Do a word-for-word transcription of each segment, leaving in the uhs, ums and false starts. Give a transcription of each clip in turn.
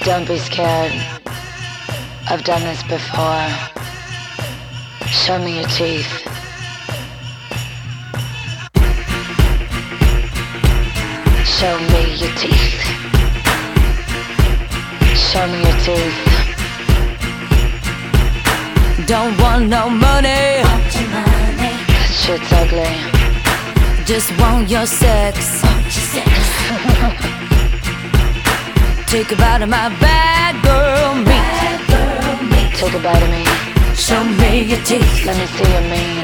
Don't be scared. I've done this before. Show me your teeth. Show me your teeth. Show me your teeth. Don't want no money. Want your money. That shit's ugly. Just want your sex. Want your sex. Take a bite of my bad girl meat. Bad girl meat. Take a bite of me. Show me your teeth. Let me see your mean.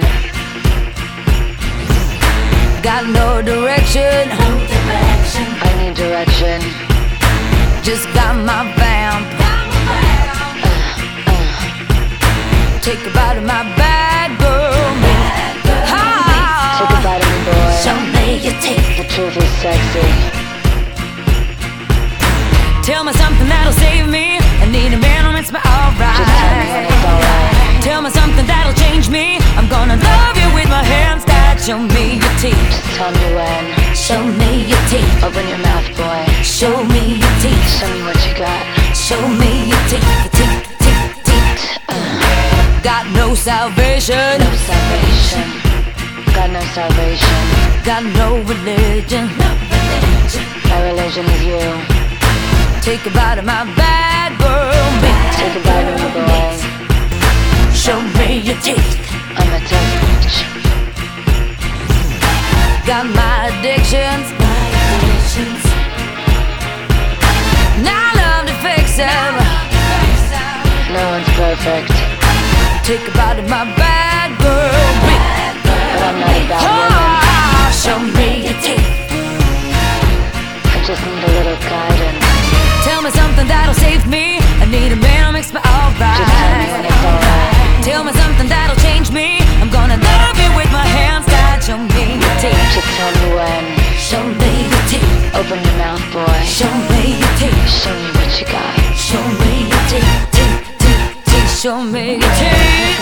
Got no direction. No direction. I need direction. Just got my vamp. Uh, uh. Take a bite of my bad girl meat. Bad girl meat. Take a bite of me, boy. Show me your teeth. The truth is sexy. Tell me something that'll save me. I need a man who makes me alright. Just tell me when it's alright. Tell me something that'll change me. I'm gonna love you with my hands tied. Show me your teeth. Just tell me when. Show me your teeth. Open your mouth, boy. Show me your teeth. Show me what you got. Show me your teeth. Your teeth, teeth, teeth. Uh. Got no salvation. No salvation. Got no salvation. Got no religion. No religion. My religion is you. Take a bite of my bad girl meat. Take a bite of me, boy. Show me your teeth. I'm a tough bitch. Got my addictions. My addictions. Now I love to fix them. No one's perfect. Take a bite of my bad girl meat. But I'm not a bad woman. Oh, show me your teeth. I just need a little guidance. Tell me something that'll save me. I need a man who makes me alright. Just tell me when it's alright. Tell me something that'll change me. I'm gonna love you with my hands tied. Show me your teeth. Just tell me when. Show me your teeth. Open your mouth, boy. Show me your teeth. Show me what you got. Show me your teeth. Teeth, teeth, teeth. Show me your teeth.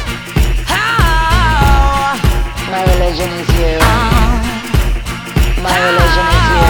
Oh, My religion is you. oh, My religion is you.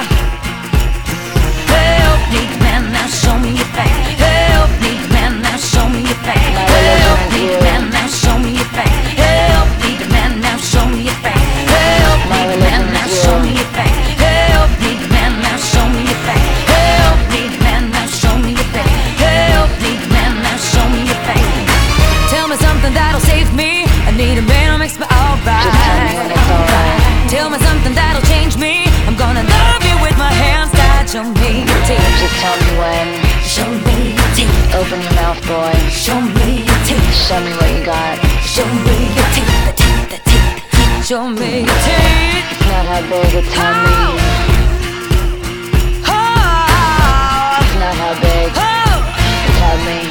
help me, man, now show me your face. Help me, man, now show me your face. My Help religion is me, you. man, now show me your face. Help me, man, now show me your face. Help My me, religion man, now is show you. me your face. Help me, man, now show me your face. Help me, man, now show me your face. Help me, man, now show me your face. Tell me something that'll save me. I need a man who makes me alright. Just tell me when it's alright. Tell me something that'll change me. I'm gonna love you with my hands tied. Show me your teeth. Just tell me when. Show me your teeth. Open your mouth, boy. Show me your teeth. Show me what you got. Show me your teeth. The teeth, the teeth. Show me your teeth. It's not how big, it's how mean. Oh, It's not how big, oh, it's how mean.